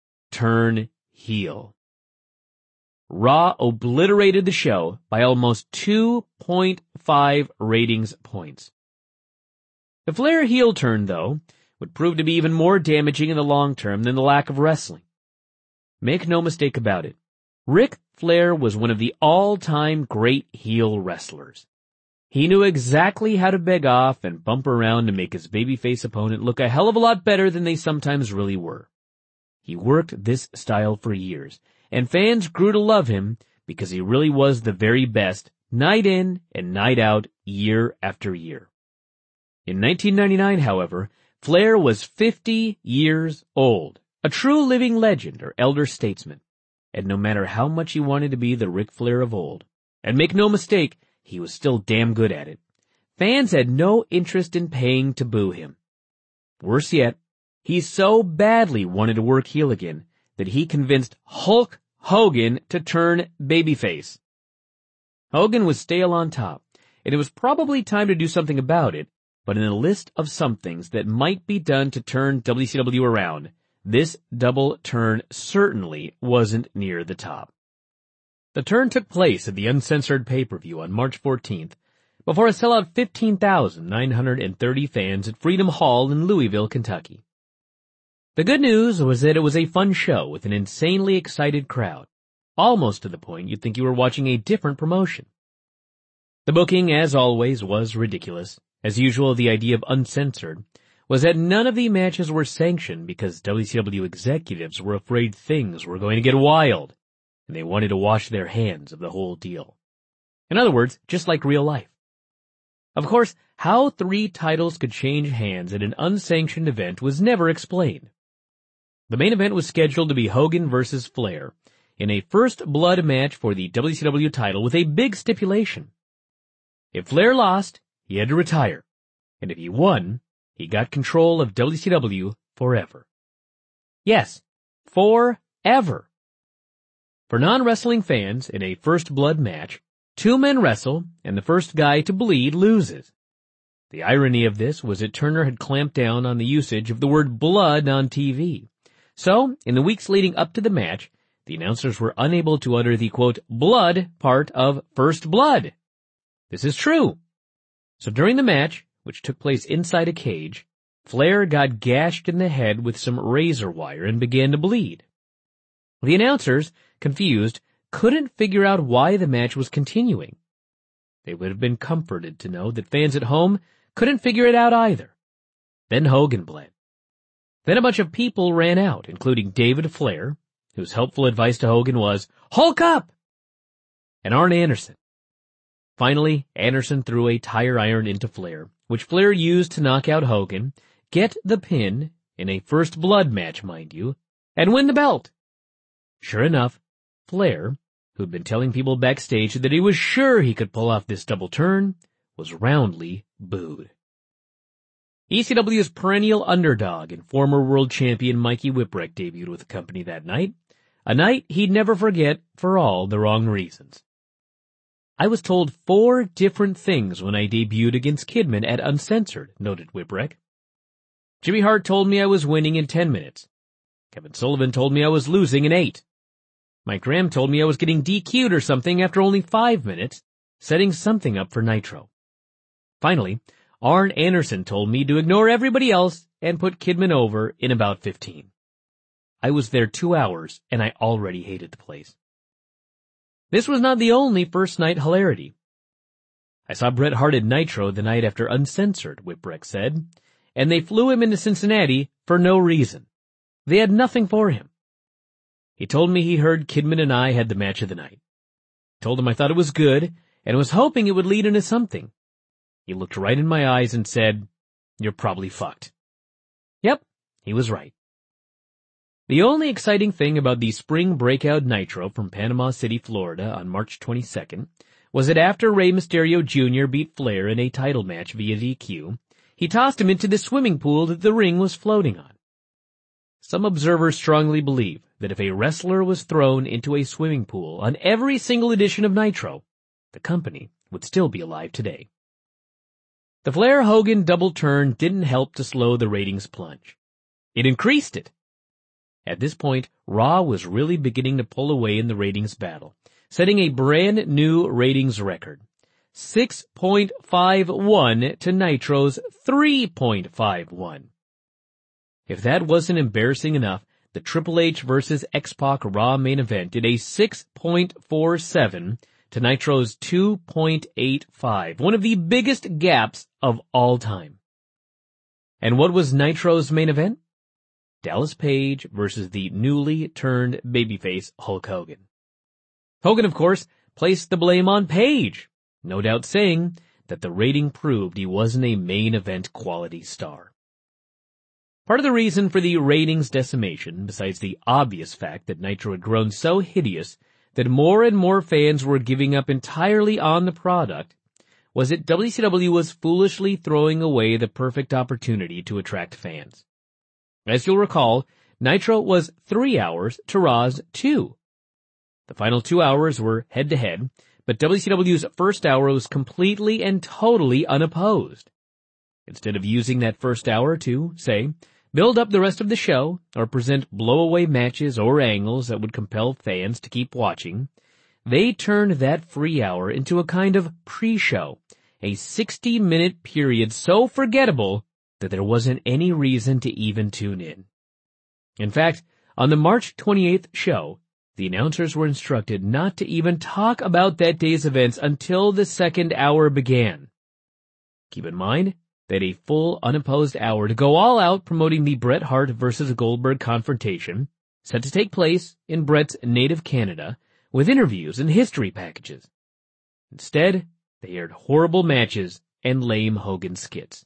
Turn heel. Raw obliterated the show by almost 2.5 ratings points. The Flair heel turn, though, would prove to be even more damaging in the long term than the lack of wrestling. Make no mistake about it, Ric Flair was one of the all-time great heel wrestlers. He knew exactly how to beg off and bump around to make his babyface opponent look a hell of a lot better than they sometimes really were. He worked this style for years, and fans grew to love him because he really was the very best, night in and night out, year after year. In 1999, however, Flair was 50 years old, a true living legend or elder statesman. And no matter how much he wanted to be the Ric Flair of old, and make no mistake, he was still damn good at it, fans had no interest in paying to boo him. Worse yet, he so badly wanted to work heel again that he convinced Hulk Hogan to turn babyface. Hogan was stale on top, and it was probably time to do something about it, but in a list of some things that might be done to turn WCW around, this double turn certainly wasn't near the top. The turn took place at the Uncensored pay-per-view on March 14th, before a sellout 15,930 fans at Freedom Hall in Louisville, Kentucky. The good news was that it was a fun show with an insanely excited crowd, almost to the point you'd think you were watching a different promotion. The booking, as always, was ridiculous. As usual, the idea of Uncensored was that none of the matches were sanctioned because WCW executives were afraid things were going to get wild, and they wanted to wash their hands of the whole deal. In other words, just like real life. Of course, how 3 titles could change hands at an unsanctioned event was never explained. The main event was scheduled to be Hogan versus Flair in a first blood match for the WCW title with a big stipulation. If Flair lost, he had to retire, and if he won, he got control of WCW forever. Yes, forever. For non-wrestling fans, in a first blood match, 2 men wrestle, and the first guy to bleed loses. The irony of this was that Turner had clamped down on the usage of the word blood on TV. So, in the weeks leading up to the match, the announcers were unable to utter the, quote, blood part of First Blood. This is true. So during the match, which took place inside a cage, Flair got gashed in the head with some razor wire and began to bleed. The announcers, confused, couldn't figure out why the match was continuing. They would have been comforted to know that fans at home couldn't figure it out either. Then Hogan bled. Then a bunch of people ran out, including David Flair, whose helpful advice to Hogan was, "Hulk up!" and Arn Anderson. Finally, Anderson threw a tire iron into Flair, which Flair used to knock out Hogan, get the pin, in a first blood match, mind you, and win the belt. Sure enough, Flair, who'd been telling people backstage that he was sure he could pull off this double turn, was roundly booed. ECW's perennial underdog and former world champion Mikey Whipwreck debuted with the company that night, a night he'd never forget for all the wrong reasons. "I was told 4 different things when I debuted against Kidman at Uncensored," noted Whipwreck. "Jimmy Hart told me I was winning in 10 minutes. Kevin Sullivan told me I was losing in 8. Mike Graham told me I was getting DQ'd or something after only 5 minutes, setting something up for Nitro. Finally, Arn Anderson told me to ignore everybody else and put Kidman over in about 15. I was there 2 hours, and I already hated the place." This was not the only first night hilarity. "I saw Bret Hart at Nitro the night after Uncensored," Whipwreck said, "and they flew him into Cincinnati for no reason. They had nothing for him. He told me he heard Kidman and I had the match of the night. Told him I thought it was good, and was hoping it would lead into something. He looked right in my eyes and said, 'You're probably fucked.' Yep, he was right." The only exciting thing about the spring breakout Nitro from Panama City, Florida on March 22nd was that after Rey Mysterio Jr. beat Flair in a title match via DQ, he tossed him into the swimming pool that the ring was floating on. Some observers strongly believe that if a wrestler was thrown into a swimming pool on every single edition of Nitro, the company would still be alive today. The Flair-Hogan double turn didn't help to slow the ratings plunge. It increased it. At this point, Raw was really beginning to pull away in the ratings battle, setting a brand new ratings record. 6.51 to Nitro's 3.51. If that wasn't embarrassing enough, the Triple H vs. X-Pac Raw main event did a 6.47 to Nitro's 2.85, one of the biggest gaps of all time. And what was Nitro's main event? Dallas Page versus the newly turned babyface Hulk Hogan. Hogan, of course, placed the blame on Page, no doubt saying that the rating proved he wasn't a main event quality star. Part of the reason for the ratings decimation, besides the obvious fact that Nitro had grown so hideous that more and more fans were giving up entirely on the product, was that WCW was foolishly throwing away the perfect opportunity to attract fans. As you'll recall, Nitro was 3 hours to Raw's 2. The final 2 hours were head-to-head, but WCW's first hour was completely and totally unopposed. Instead of using that first hour to, say, build up the rest of the show, or present blow-away matches or angles that would compel fans to keep watching, they turned that free hour into a kind of pre-show, a 60-minute period so forgettable that there wasn't any reason to even tune in. In fact, on the March 28th show, the announcers were instructed not to even talk about that day's events until the second hour began. Keep in mind, they had a full unopposed hour to go all out promoting the Bret Hart versus Goldberg confrontation, set to take place in Bret's native Canada, with interviews and history packages. Instead, they aired horrible matches and lame Hogan skits.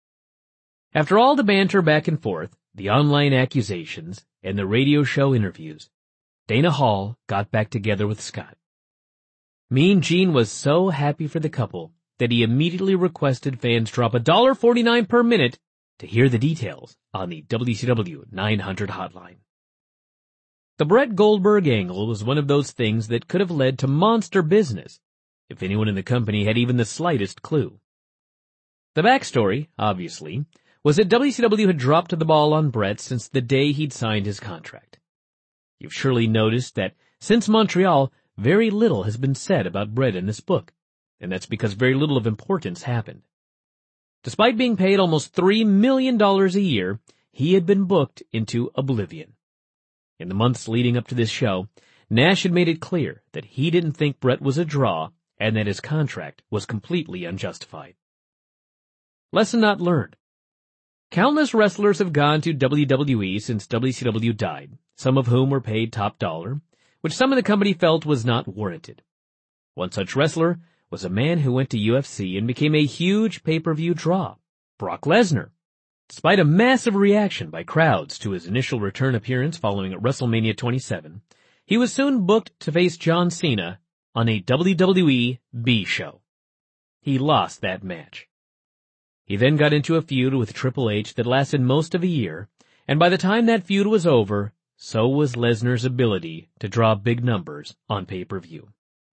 After all the banter back and forth, the online accusations, and the radio show interviews, Dana Hall got back together with Scott. Mean Gene was so happy for the couple that he immediately requested fans drop $1.49 per minute to hear the details on the WCW 900 hotline. The Bret Goldberg angle was one of those things that could have led to monster business if anyone in the company had even the slightest clue. The backstory, obviously, was that WCW had dropped the ball on Bret since the day he'd signed his contract. You've surely noticed that since Montreal, very little has been said about Bret in this book, and that's because very little of importance happened. Despite being paid almost $3 million a year, he had been booked into oblivion. In the months leading up to this show, Nash had made it clear that he didn't think Bret was a draw and that his contract was completely unjustified. Lesson not learned. Countless wrestlers have gone to WWE since WCW died, some of whom were paid top dollar, which some in the company felt was not warranted. One such wrestler was a man who went to UFC and became a huge pay-per-view draw, Brock Lesnar. Despite a massive reaction by crowds to his initial return appearance following WrestleMania 27, he was soon booked to face John Cena on a WWE B show. He lost that match. He then got into a feud with Triple H that lasted most of a year, and by the time that feud was over, so was Lesnar's ability to draw big numbers on pay-per-view.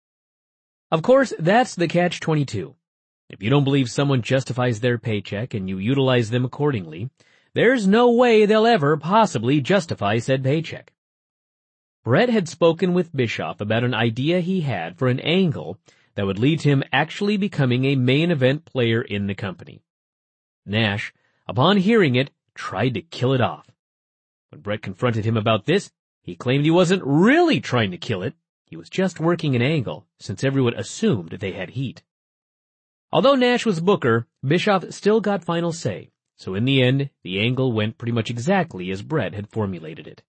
Of course, that's the catch-22. If you don't believe someone justifies their paycheck and you utilize them accordingly, there's no way they'll ever possibly justify said paycheck. Bret had spoken with Bischoff about an idea he had for an angle that would lead to him actually becoming a main event player in the company. Nash, upon hearing it, tried to kill it off. When Bret confronted him about this, he claimed he wasn't really trying to kill it. He was just working an angle, since everyone assumed they had heat. Although Nash was booker, Bischoff still got final say, so in the end, the angle went pretty much exactly as Bret had formulated it.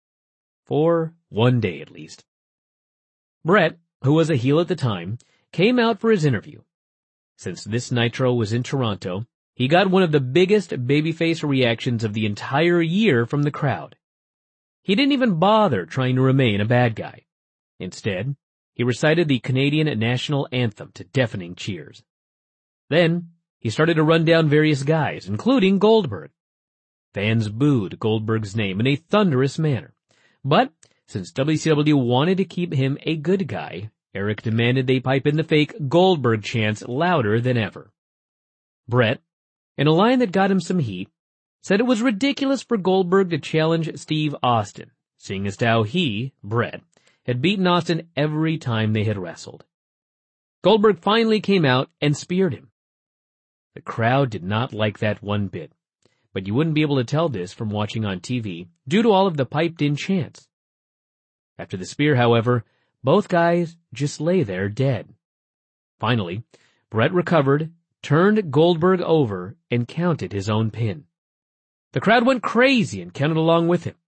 For one day at least. Bret, who was a heel at the time, came out for his interview. Since this Nitro was in Toronto, he got one of the biggest babyface reactions of the entire year from the crowd. He didn't even bother trying to remain a bad guy. Instead, he recited the Canadian national anthem to deafening cheers. Then, he started to run down various guys, including Goldberg. Fans booed Goldberg's name in a thunderous manner. But, since WCW wanted to keep him a good guy, Eric demanded they pipe in the fake Goldberg chants louder than ever. Bret, in a line that got him some heat, said it was ridiculous for Goldberg to challenge Steve Austin, seeing as how he, Bret, had beaten Austin every time they had wrestled. Goldberg finally came out and speared him. The crowd did not like that one bit. but you wouldn't be able to tell this from watching on TV due to all of the piped-in chants. After the spear, however, both guys just lay there dead. Finally, Bret recovered, turned Goldberg over, and counted his own pin. The crowd went crazy and counted along with him.